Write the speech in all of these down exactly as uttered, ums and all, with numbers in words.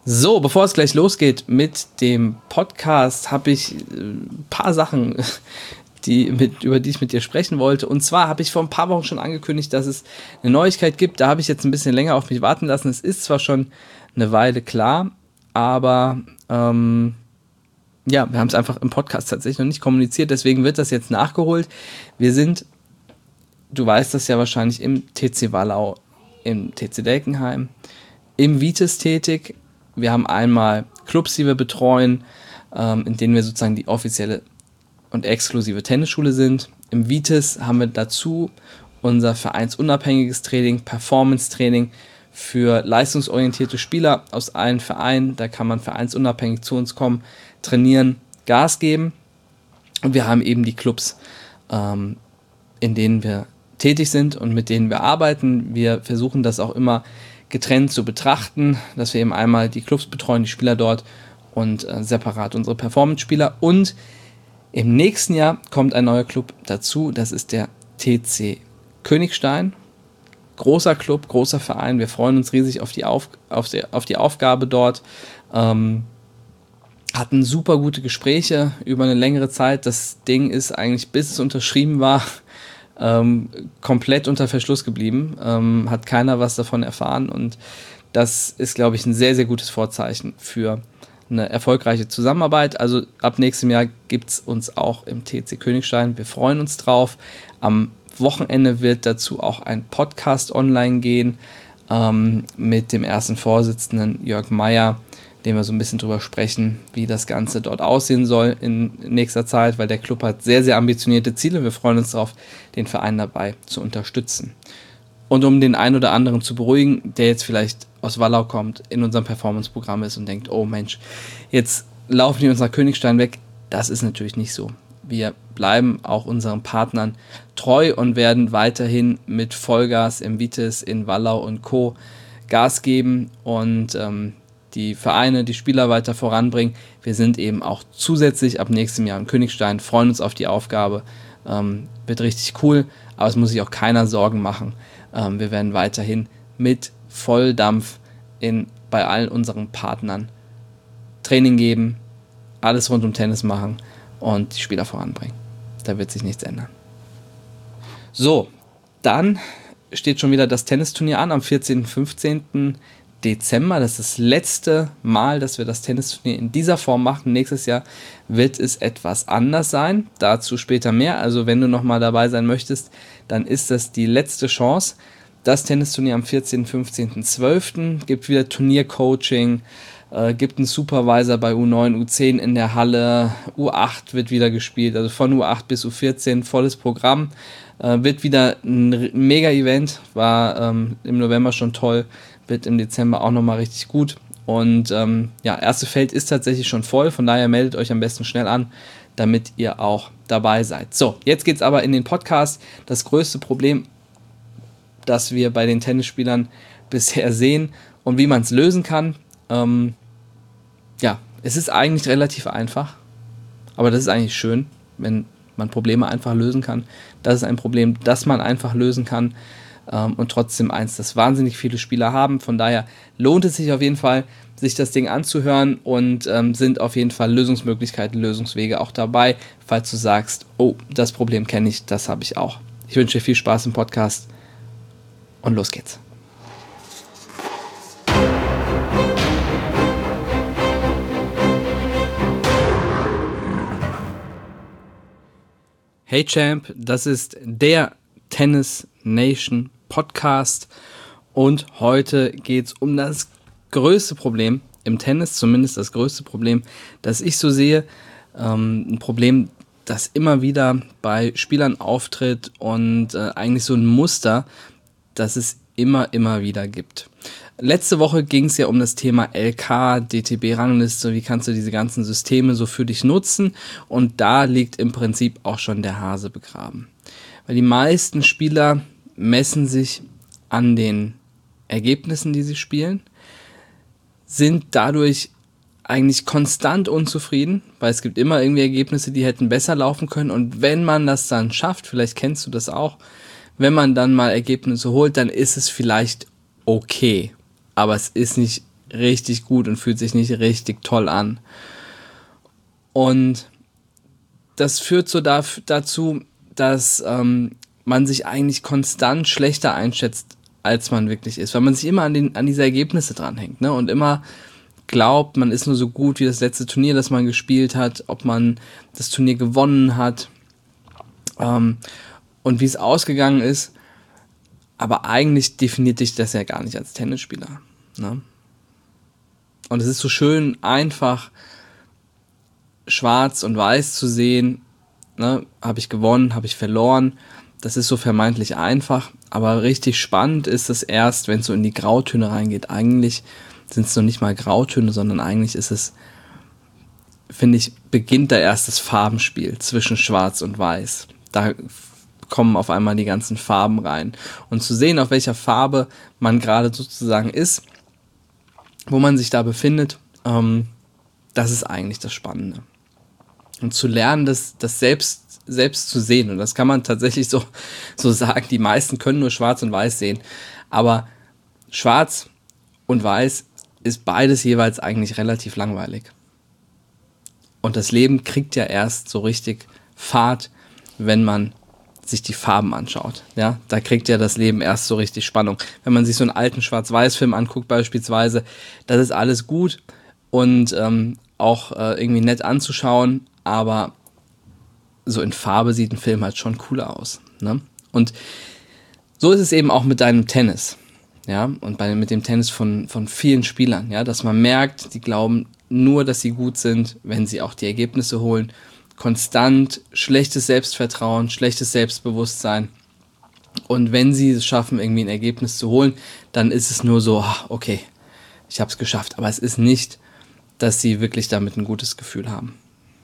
So, bevor es gleich losgeht mit dem Podcast, habe ich ein paar Sachen, die mit, über die ich mit dir sprechen wollte. Und zwar habe ich vor ein paar Wochen schon angekündigt, dass es eine Neuigkeit gibt. Da habe ich jetzt ein bisschen länger auf mich warten lassen. Es ist zwar schon eine Weile klar, aber ähm, ja, wir haben es einfach im Podcast tatsächlich noch nicht kommuniziert. Deswegen wird das jetzt nachgeholt. Wir sind, du weißt das ja wahrscheinlich, im T C Wallau, im T C Delkenheim, im Vitis tätig. Wir haben einmal Clubs, die wir betreuen, ähm, in denen wir sozusagen die offizielle und exklusive Tennisschule sind. Im Vitis haben wir dazu unser vereinsunabhängiges Training, Performance-Training für leistungsorientierte Spieler aus allen Vereinen. Da kann man vereinsunabhängig zu uns kommen, trainieren, Gas geben. Und wir haben eben die Clubs, ähm, in denen wir tätig sind und mit denen wir arbeiten. Wir versuchen das auch immer getrennt zu betrachten, dass wir eben einmal die Clubs betreuen, die Spieler dort und äh, separat unsere Performance-Spieler. Und im nächsten Jahr kommt ein neuer Club dazu, das ist der T C Königstein. Großer Club, großer Verein, wir freuen uns riesig auf die, auf, auf die, auf die Aufgabe dort. Ähm, hatten super gute Gespräche über eine längere Zeit. Das Ding ist eigentlich, bis es unterschrieben war, Ähm, komplett unter Verschluss geblieben, ähm, hat keiner was davon erfahren und das ist, glaube ich, ein sehr, sehr gutes Vorzeichen für eine erfolgreiche Zusammenarbeit. Also ab nächstem Jahr gibt es uns auch im T C Königstein, wir freuen uns drauf. Am Wochenende wird dazu auch ein Podcast online gehen ähm, mit dem ersten Vorsitzenden Jörg Meyer, dem wir so ein bisschen drüber sprechen, wie das Ganze dort aussehen soll in nächster Zeit, weil der Club hat sehr, sehr ambitionierte Ziele. Wir freuen uns darauf, den Verein dabei zu unterstützen. Und um den einen oder anderen zu beruhigen, der jetzt vielleicht aus Wallau kommt, in unserem Performance-Programm ist und denkt, oh Mensch, jetzt laufen die uns nach Königstein weg. Das ist natürlich nicht so. Wir bleiben auch unseren Partnern treu und werden weiterhin mit Vollgas im Vitis, in Wallau und Co. Gas geben und ähm, die Vereine, die Spieler weiter voranbringen. Wir sind eben auch zusätzlich ab nächstem Jahr in Königstein, freuen uns auf die Aufgabe. Ähm, wird richtig cool, aber es muss sich auch keiner Sorgen machen. Ähm, wir werden weiterhin mit Volldampf in, bei allen unseren Partnern Training geben, alles rund um Tennis machen und die Spieler voranbringen. Da wird sich nichts ändern. So, dann steht schon wieder das Tennisturnier an am vierzehnten, fünfzehnten Dezember. Das ist das letzte Mal, dass wir das Tennisturnier in dieser Form machen. Nächstes Jahr wird es etwas anders sein. Dazu später mehr. Also wenn du nochmal dabei sein möchtest, dann ist das die letzte Chance. Das Tennisturnier am vierzehnten, fünfzehnten, zwölften gibt wieder Turniercoaching, äh, gibt einen Supervisor bei U neun, U zehn in der Halle, U acht wird wieder gespielt, also von U acht bis U vierzehn, volles Programm. Äh, wird wieder ein Mega-Event, war ähm, im November schon toll, wird im Dezember auch nochmal richtig gut. Und ähm, ja, erste Feld ist tatsächlich schon voll, von daher meldet euch am besten schnell an, damit ihr auch dabei seid. So, jetzt geht's aber in den Podcast. Das größte Problem, das wir bei den Tennisspielern bisher sehen und wie man es lösen kann, ähm, ja, es ist eigentlich relativ einfach, aber das ist eigentlich schön, wenn man Probleme einfach lösen kann. Das ist ein Problem, das man einfach lösen kann. Ähm, und trotzdem eins, das wahnsinnig viele Spieler haben. Von daher lohnt es sich auf jeden Fall, sich das Ding anzuhören und ähm, sind auf jeden Fall Lösungsmöglichkeiten, Lösungswege auch dabei, falls du sagst, oh, das Problem kenne ich, das habe ich auch. Ich wünsche dir viel Spaß im Podcast und los geht's. Hey Champ, das ist der Tennis Nation Podcast und heute geht es um das größte Problem im Tennis, zumindest das größte Problem, das ich so sehe, ähm, ein Problem, das immer wieder bei Spielern auftritt und äh, eigentlich so ein Muster, das es immer, immer wieder gibt. Letzte Woche ging es ja um das Thema L K, D T B-Rangliste, wie kannst du diese ganzen Systeme so für dich nutzen, und da liegt im Prinzip auch schon der Hase begraben. Weil die meisten Spieler messen sich an den Ergebnissen, die sie spielen, sind dadurch eigentlich konstant unzufrieden, weil es gibt immer irgendwie Ergebnisse, die hätten besser laufen können, und wenn man das dann schafft, vielleicht kennst du das auch, wenn man dann mal Ergebnisse holt, dann ist es vielleicht okay, aber es ist nicht richtig gut und fühlt sich nicht richtig toll an. Und das führt so da, dazu, dass ähm, man sich eigentlich konstant schlechter einschätzt, als man wirklich ist, weil man sich immer an, den, an diese Ergebnisse dranhängt, ne? Und immer glaubt, man ist nur so gut wie das letzte Turnier, das man gespielt hat, ob man das Turnier gewonnen hat ähm, und wie es ausgegangen ist. Aber eigentlich definiert dich das ja gar nicht als Tennisspieler, ne? Und es ist so schön einfach schwarz und weiß zu sehen, ne? Habe ich gewonnen, habe ich verloren. Das ist so vermeintlich einfach, aber richtig spannend ist es erst, wenn es so in die Grautöne reingeht. Eigentlich sind es noch nicht mal Grautöne, sondern eigentlich ist es, finde ich, beginnt da erst das Farbenspiel zwischen Schwarz und Weiß. Da kommen auf einmal die ganzen Farben rein. Und zu sehen, auf welcher Farbe man gerade sozusagen ist, wo man sich da befindet, ähm, das ist eigentlich das Spannende. Und zu lernen, das, das selbst, selbst zu sehen. Und das kann man tatsächlich so, so sagen. Die meisten können nur Schwarz und Weiß sehen. Aber Schwarz und Weiß ist beides jeweils eigentlich relativ langweilig. Und das Leben kriegt ja erst so richtig Fahrt, wenn man sich die Farben anschaut. Ja, da kriegt ja das Leben erst so richtig Spannung. Wenn man sich so einen alten Schwarz-Weiß-Film anguckt beispielsweise, das ist alles gut und ähm, auch äh, irgendwie nett anzuschauen, aber so in Farbe sieht ein Film halt schon cooler aus, ne? Und so ist es eben auch mit deinem Tennis. Ja, und bei, mit dem Tennis von, von vielen Spielern, ja, dass man merkt, die glauben nur, dass sie gut sind, wenn sie auch die Ergebnisse holen. Konstant schlechtes Selbstvertrauen, schlechtes Selbstbewusstsein. Und wenn sie es schaffen, irgendwie ein Ergebnis zu holen, dann ist es nur so, okay, ich habe es geschafft. Aber es ist nicht, dass sie wirklich damit ein gutes Gefühl haben.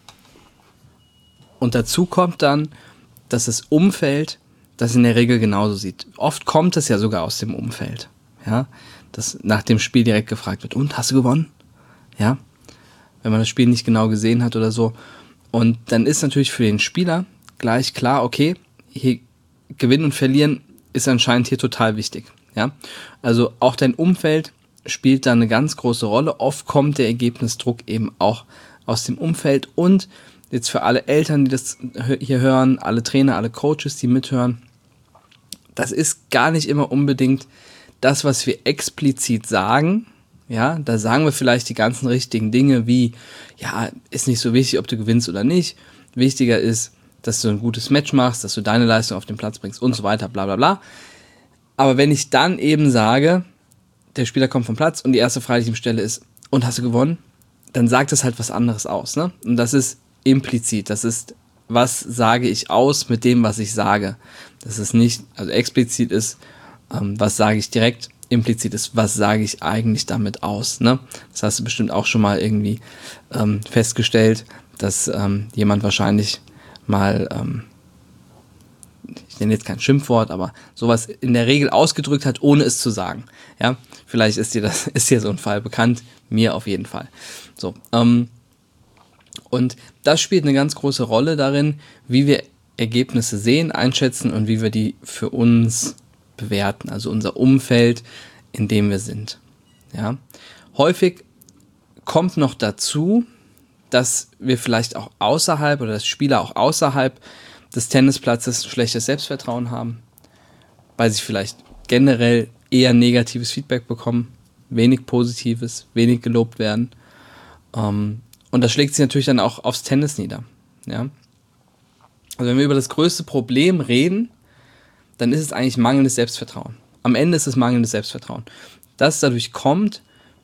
Und dazu kommt dann, dass das Umfeld das in der Regel genauso sieht. Oft kommt es ja sogar aus dem Umfeld, ja, dass nach dem Spiel direkt gefragt wird, und, hast du gewonnen? Ja, wenn man das Spiel nicht genau gesehen hat oder so. Und dann ist natürlich für den Spieler gleich klar, okay, hier gewinnen und verlieren ist anscheinend hier total wichtig, ja. Also auch dein Umfeld spielt da eine ganz große Rolle. Oft kommt der Ergebnisdruck eben auch aus dem Umfeld. Und jetzt für alle Eltern, die das hier hören, alle Trainer, alle Coaches, die mithören, das ist gar nicht immer unbedingt das, was wir explizit sagen. Ja, da sagen wir vielleicht die ganzen richtigen Dinge wie, ja, ist nicht so wichtig, ob du gewinnst oder nicht. Wichtiger ist, dass du ein gutes Match machst, dass du deine Leistung auf den Platz bringst und so weiter, bla bla bla. Aber wenn ich dann eben sage, der Spieler kommt vom Platz und die erste Frage, die ich ihm stelle, ist, und, hast du gewonnen? Dann sagt das halt was anderes aus, ne? Und das ist implizit, das ist, was sage ich aus mit dem, was ich sage. Das ist nicht, also explizit ist, ähm, was sage ich direkt, implizit ist, was sage ich eigentlich damit aus, ne? Das hast du bestimmt auch schon mal irgendwie ähm, festgestellt, dass ähm, jemand wahrscheinlich mal, ähm, ich nenne jetzt kein Schimpfwort, aber sowas in der Regel ausgedrückt hat, ohne es zu sagen. Ja, vielleicht ist dir das, ist dir so ein Fall bekannt, mir auf jeden Fall. So, ähm, und das spielt eine ganz große Rolle darin, wie wir Ergebnisse sehen, einschätzen und wie wir die für uns bewerten, also unser Umfeld, in dem wir sind. Ja. Häufig kommt noch dazu, dass wir vielleicht auch außerhalb oder dass Spieler auch außerhalb des Tennisplatzes ein schlechtes Selbstvertrauen haben, weil sie vielleicht generell eher negatives Feedback bekommen, wenig Positives, wenig gelobt werden. Ähm, Und das schlägt sich natürlich dann auch aufs Tennis nieder. Ja? Also wenn wir über das größte Problem reden, dann ist es eigentlich mangelndes Selbstvertrauen. Am Ende ist es mangelndes Selbstvertrauen. Das dadurch kommt,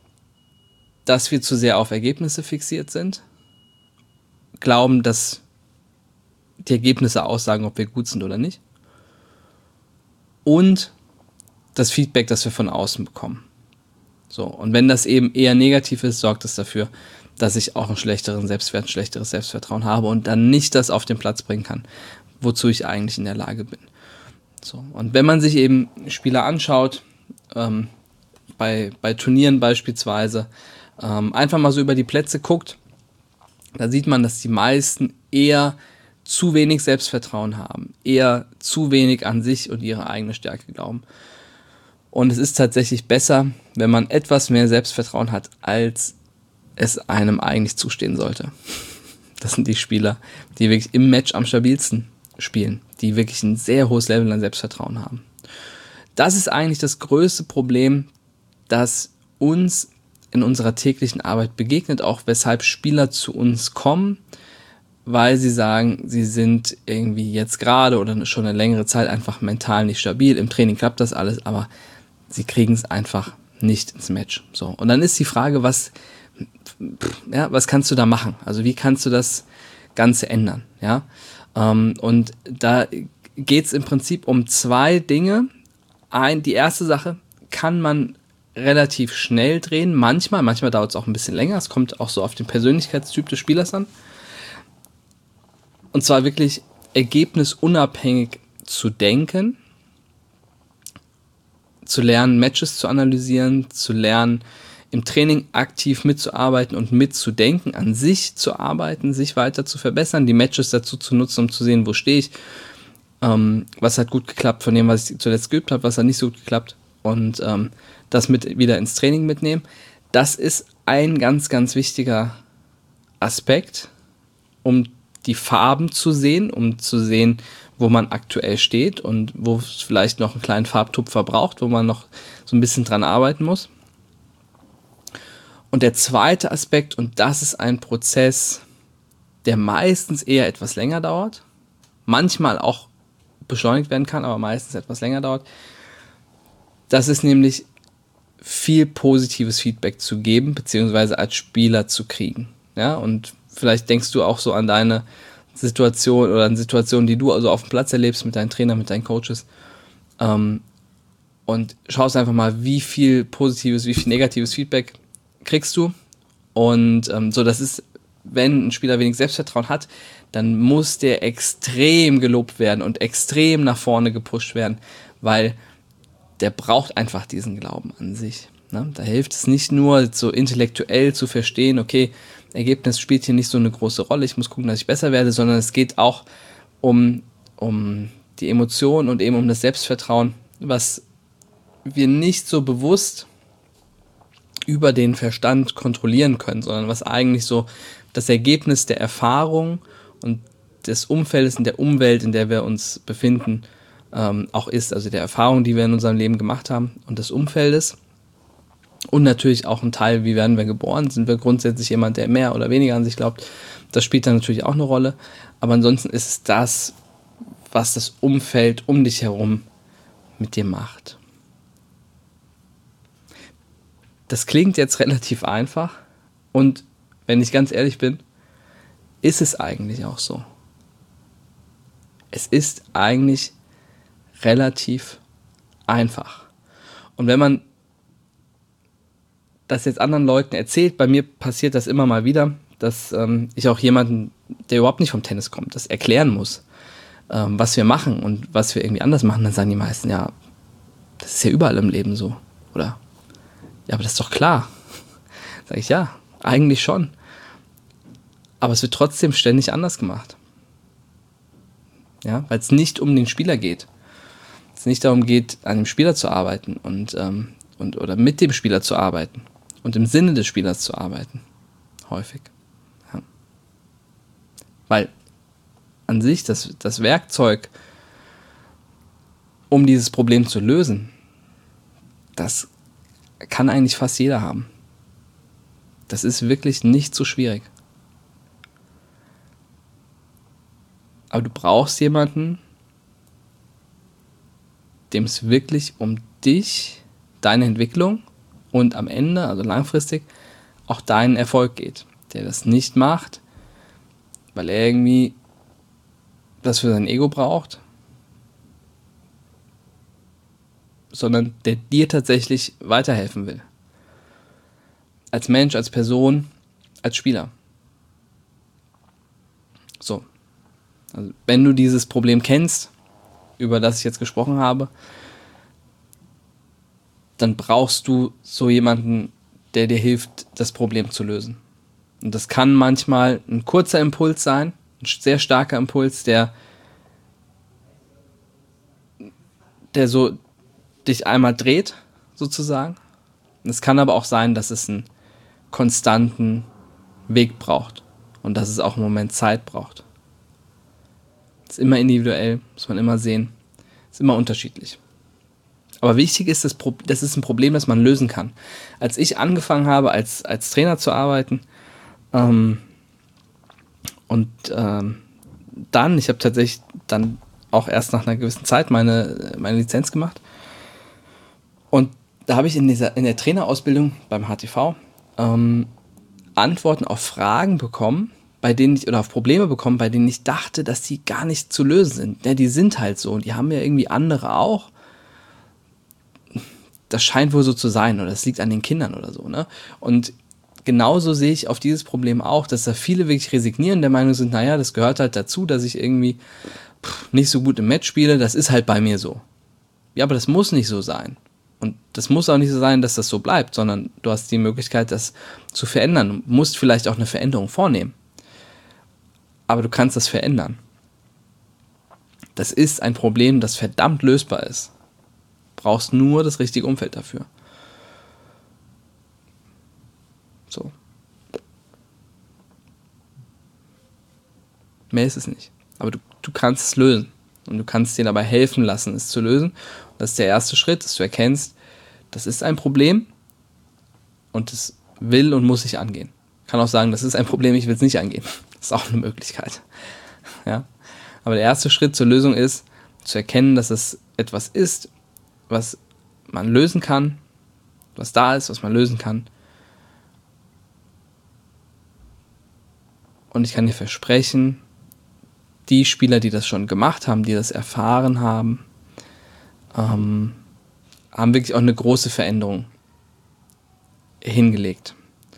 dass wir zu sehr auf Ergebnisse fixiert sind, glauben, dass die Ergebnisse aussagen, ob wir gut sind oder nicht. Und das Feedback, das wir von außen bekommen. So, und wenn das eben eher negativ ist, sorgt es dafür, dass ich auch einen schlechteren Selbstwert, ein schlechteres Selbstvertrauen habe und dann nicht das auf den Platz bringen kann, wozu ich eigentlich in der Lage bin. So, und wenn man sich eben Spieler anschaut, ähm, bei, bei Turnieren beispielsweise, ähm, einfach mal so über die Plätze guckt, da sieht man, dass die meisten eher zu wenig Selbstvertrauen haben, eher zu wenig an sich und ihre eigene Stärke glauben. Und es ist tatsächlich besser, wenn man etwas mehr Selbstvertrauen hat, als es einem eigentlich zustehen sollte. Das sind die Spieler, die wirklich im Match am stabilsten spielen, die wirklich ein sehr hohes Level an Selbstvertrauen haben. Das ist eigentlich das größte Problem, das uns in unserer täglichen Arbeit begegnet, auch weshalb Spieler zu uns kommen, weil sie sagen, sie sind irgendwie jetzt gerade oder schon eine längere Zeit einfach mental nicht stabil. Im Training klappt das alles, aber sie kriegen es einfach nicht ins Match. So. Und dann ist die Frage, was, ja, was kannst du da machen? Also wie kannst du das Ganze ändern? Ja? Ähm, und da geht es im Prinzip um zwei Dinge. Ein, die erste Sache kann man relativ schnell drehen, manchmal, manchmal dauert es auch ein bisschen länger, es kommt auch so auf den Persönlichkeitstyp des Spielers an. Und zwar wirklich ergebnisunabhängig zu denken, zu lernen, Matches zu analysieren, zu lernen, im Training aktiv mitzuarbeiten und mitzudenken, an sich zu arbeiten, sich weiter zu verbessern, die Matches dazu zu nutzen, um zu sehen, wo stehe ich, ähm, was hat gut geklappt von dem, was ich zuletzt geübt habe, was hat nicht so gut geklappt und ähm, das mit wieder ins Training mitnehmen. Das ist ein ganz, ganz wichtiger Aspekt, um die Farben zu sehen, um zu sehen, wo man aktuell steht und wo es vielleicht noch einen kleinen Farbtupfer braucht, wo man noch so ein bisschen dran arbeiten muss. Und der zweite Aspekt, und das ist ein Prozess, der meistens eher etwas länger dauert, manchmal auch beschleunigt werden kann, aber meistens etwas länger dauert, das ist nämlich viel positives Feedback zu geben, beziehungsweise als Spieler zu kriegen. Ja, und vielleicht denkst du auch so an deine Situation oder an Situationen, die du also auf dem Platz erlebst mit deinen Trainern, mit deinen Coaches ähm, und schaust einfach mal, wie viel positives, wie viel negatives Feedback kriegst du und ähm, so, das ist, wenn ein Spieler wenig Selbstvertrauen hat, dann muss der extrem gelobt werden und extrem nach vorne gepusht werden, weil der braucht einfach diesen Glauben an sich. Ne? Da hilft es nicht nur, so intellektuell zu verstehen, okay, Ergebnis spielt hier nicht so eine große Rolle, ich muss gucken, dass ich besser werde, sondern es geht auch um, um die Emotionen und eben um das Selbstvertrauen, was wir nicht so bewusst über den Verstand kontrollieren können, sondern was eigentlich so das Ergebnis der Erfahrung und des Umfeldes und der Umwelt, in der wir uns befinden, ähm, auch ist. Also der Erfahrung, die wir in unserem Leben gemacht haben und des Umfeldes. Und natürlich auch ein Teil, wie werden wir geboren? Sind wir grundsätzlich jemand, der mehr oder weniger an sich glaubt? Das spielt dann natürlich auch eine Rolle. Aber ansonsten ist es das, was das Umfeld um dich herum mit dir macht. Das klingt jetzt relativ einfach. Und wenn ich ganz ehrlich bin, ist es eigentlich auch so. Es ist eigentlich relativ einfach. Und wenn man das jetzt anderen Leuten erzählt, bei mir passiert das immer mal wieder, dass ähm, ich auch jemanden, der überhaupt nicht vom Tennis kommt, das erklären muss, ähm, was wir machen und was wir irgendwie anders machen, dann sagen die meisten, ja, das ist ja überall im Leben so, oder? Ja, aber das ist doch klar. Sag ich, ja, eigentlich schon. Aber es wird trotzdem ständig anders gemacht. Ja, weil es nicht um den Spieler geht. Es nicht darum geht, an dem Spieler zu arbeiten und, ähm, und oder mit dem Spieler zu arbeiten und im Sinne des Spielers zu arbeiten. Häufig. Ja. Weil an sich das, das Werkzeug, um dieses Problem zu lösen, das kann eigentlich fast jeder haben. Das ist wirklich nicht so schwierig. Aber du brauchst jemanden, dem es wirklich um dich, deine Entwicklung und am Ende, also langfristig, auch deinen Erfolg geht. Der das nicht macht, weil er irgendwie das für sein Ego braucht, sondern der dir tatsächlich weiterhelfen will. Als Mensch, als Person, als Spieler. So. Also, wenn du dieses Problem kennst, über das ich jetzt gesprochen habe, dann brauchst du so jemanden, der dir hilft, das Problem zu lösen. Und das kann manchmal ein kurzer Impuls sein, ein sehr starker Impuls, der, der so dich einmal dreht, sozusagen. Es kann aber auch sein, dass es einen konstanten Weg braucht und dass es auch im Moment Zeit braucht. Ist immer individuell, muss man immer sehen. Ist immer unterschiedlich. Aber wichtig ist, das, Pro- das ist ein Problem, das man lösen kann. Als ich angefangen habe, als, als Trainer zu arbeiten, ähm, und ähm, dann, ich habe tatsächlich dann auch erst nach einer gewissen Zeit meine, meine Lizenz gemacht. Und da habe ich in, dieser, in der Trainerausbildung beim H T V ähm, Antworten auf Fragen bekommen, bei denen ich, oder auf Probleme bekommen, bei denen ich dachte, dass die gar nicht zu lösen sind. Ja, die sind halt so und die haben ja irgendwie andere auch. Das scheint wohl so zu sein oder das liegt an den Kindern oder so, ne? Und genauso sehe ich auf dieses Problem auch, dass da viele wirklich resignieren, der Meinung sind, naja, das gehört halt dazu, dass ich irgendwie pff, nicht so gut im Match spiele, das ist halt bei mir so. Ja, aber das muss nicht so sein. Und das muss auch nicht so sein, dass das so bleibt, sondern du hast die Möglichkeit, das zu verändern. Du musst vielleicht auch eine Veränderung vornehmen. Aber du kannst das verändern. Das ist ein Problem, das verdammt lösbar ist. Du brauchst nur das richtige Umfeld dafür. So. Mehr ist es nicht. Aber du, du kannst es lösen. Und du kannst dir dabei helfen lassen, es zu lösen. Und das ist der erste Schritt, dass du erkennst, das ist ein Problem und es will und muss sich angehen. Ich kann auch sagen, das ist ein Problem, ich will es nicht angehen. Das ist auch eine Möglichkeit. Ja? Aber der erste Schritt zur Lösung ist, zu erkennen, dass es etwas ist, was man lösen kann, was da ist, was man lösen kann. Und ich kann dir versprechen, die Spieler, die das schon gemacht haben, die das erfahren haben, ähm, haben wirklich auch eine große Veränderung hingelegt.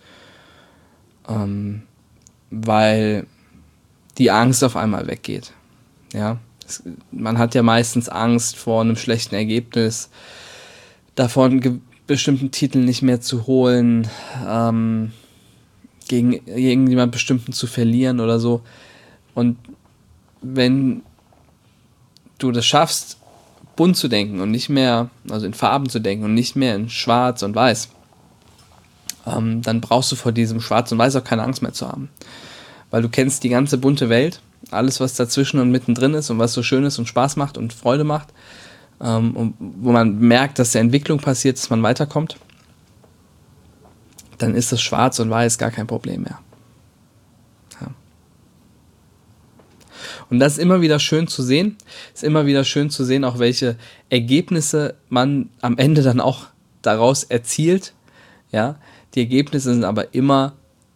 Ähm, weil die Angst auf einmal weggeht. Ja? Es, man hat ja meistens Angst vor einem schlechten Ergebnis, davon ge- bestimmten Titel nicht mehr zu holen, ähm, gegen irgendjemand bestimmten zu verlieren oder so. Und wenn du das schaffst, bunt zu denken und nicht mehr, also in Farben zu denken und nicht mehr in Schwarz und Weiß, ähm, dann brauchst du vor diesem Schwarz und Weiß auch keine Angst mehr zu haben. Weil du kennst die ganze bunte Welt, alles, was dazwischen und mittendrin ist und was so schön ist und Spaß macht und Freude macht, ähm, und wo man merkt, dass der Entwicklung passiert, dass man weiterkommt, dann ist das Schwarz und Weiß gar kein Problem mehr. Ja. Und das ist immer wieder schön zu sehen, ist immer wieder schön zu sehen, auch welche Ergebnisse man am Ende dann auch daraus erzielt. Ja, die Ergebnisse sind aber immer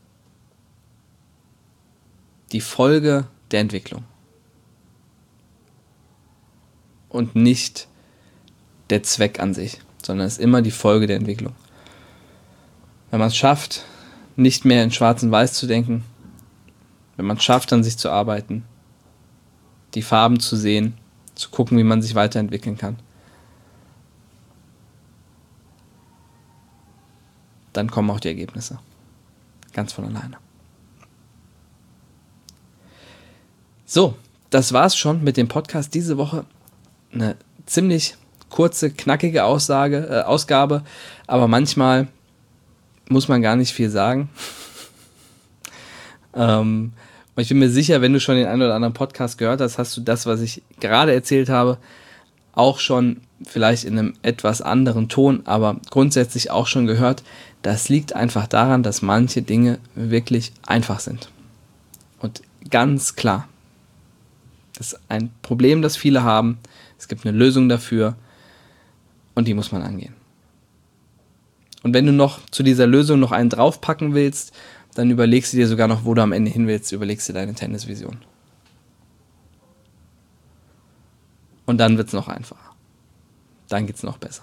die Folge der Entwicklung und nicht der Zweck an sich, sondern es ist immer die Folge der Entwicklung. Wenn man es schafft, nicht mehr in Schwarz und Weiß zu denken, wenn man es schafft, an sich zu arbeiten, die Farben zu sehen, zu gucken, wie man sich weiterentwickeln kann, dann kommen auch die Ergebnisse. Ganz von alleine. So, das war's schon mit dem Podcast diese Woche. Eine ziemlich kurze, knackige Aussage, äh, Ausgabe, aber manchmal muss man gar nicht viel sagen. ähm, und ich bin mir sicher, wenn du schon den einen oder anderen Podcast gehört hast, hast du das, was ich gerade erzählt habe, auch schon vielleicht in einem etwas anderen Ton, aber grundsätzlich auch schon gehört. Das liegt einfach daran, dass manche Dinge wirklich einfach sind. Und ganz klar, das ist ein Problem, das viele haben. Es gibt eine Lösung dafür und die muss man angehen. Und wenn du noch zu dieser Lösung noch einen draufpacken willst, dann überlegst du dir sogar noch, wo du am Ende hin willst, überlegst dir deine Tennisvision. Und dann wird es noch einfacher. Dann geht es noch besser.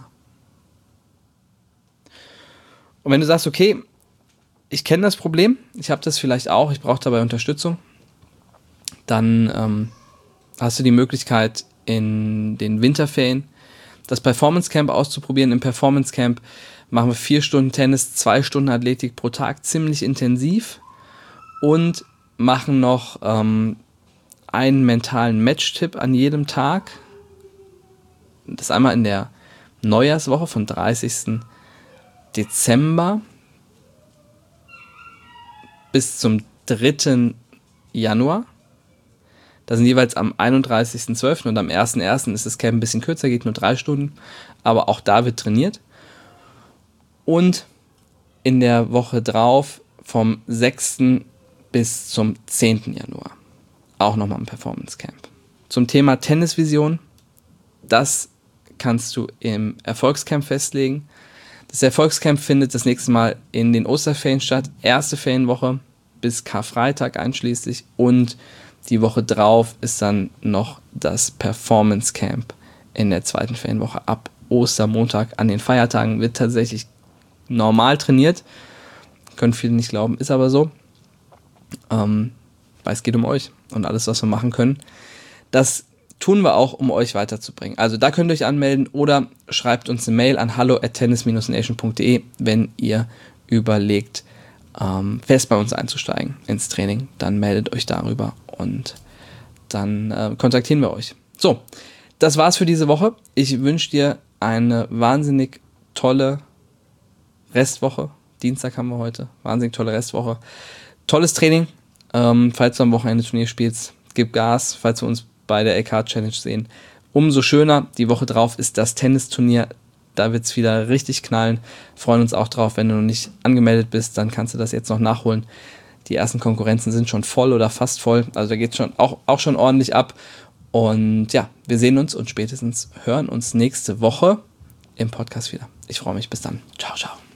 Und wenn du sagst, okay, ich kenne das Problem, ich habe das vielleicht auch, ich brauche dabei Unterstützung, dann ähm, hast du die Möglichkeit, in den Winterferien das Performance Camp auszuprobieren. Im Performance Camp machen wir vier Stunden Tennis, zwei Stunden Athletik pro Tag, ziemlich intensiv und machen noch ähm, einen mentalen Match-Tipp an jedem Tag. Das einmal in der Neujahrswoche vom dreißigsten Dezember bis zum dritten Januar. Da sind jeweils am einunddreißigsten zwölften und am ersten ersten ist das Camp ein bisschen kürzer, geht nur drei Stunden, aber auch da wird trainiert. Und in der Woche drauf vom sechsten bis zum zehnten Januar auch nochmal ein Performance Camp. Zum Thema Tennisvision, das kannst du im Erfolgscamp festlegen. Das Erfolgscamp findet das nächste Mal in den Osterferien statt, erste Ferienwoche bis Karfreitag einschließlich, und die Woche drauf ist dann noch das Performance Camp in der zweiten Ferienwoche. Ab Ostermontag an den Feiertagen wird tatsächlich normal trainiert. Können viele nicht glauben, ist aber so. Ähm, weil es geht um euch und alles, was wir machen können. Das tun wir auch, um euch weiterzubringen. Also da könnt ihr euch anmelden oder schreibt uns eine Mail an hallo at tennis dash nation punkt de, wenn ihr überlegt, ähm, fest bei uns einzusteigen ins Training. Dann meldet euch darüber und dann äh, kontaktieren wir euch. So, das war's für diese Woche. Ich wünsche dir eine wahnsinnig tolle Restwoche. Dienstag haben wir heute. Wahnsinnig tolle Restwoche. Tolles Training. Ähm, falls du am Wochenende Turnier spielst, gib Gas. Falls wir uns bei der L K Challenge sehen, umso schöner. Die Woche drauf ist das Tennisturnier. Da wird es wieder richtig knallen. Freuen uns auch drauf. Wenn du noch nicht angemeldet bist, dann kannst du das jetzt noch nachholen. Die ersten Konkurrenzen sind schon voll oder fast voll. Also da geht es schon auch, auch schon ordentlich ab. Und ja, wir sehen uns und spätestens hören uns nächste Woche im Podcast wieder. Ich freue mich. Bis dann. Ciao, ciao.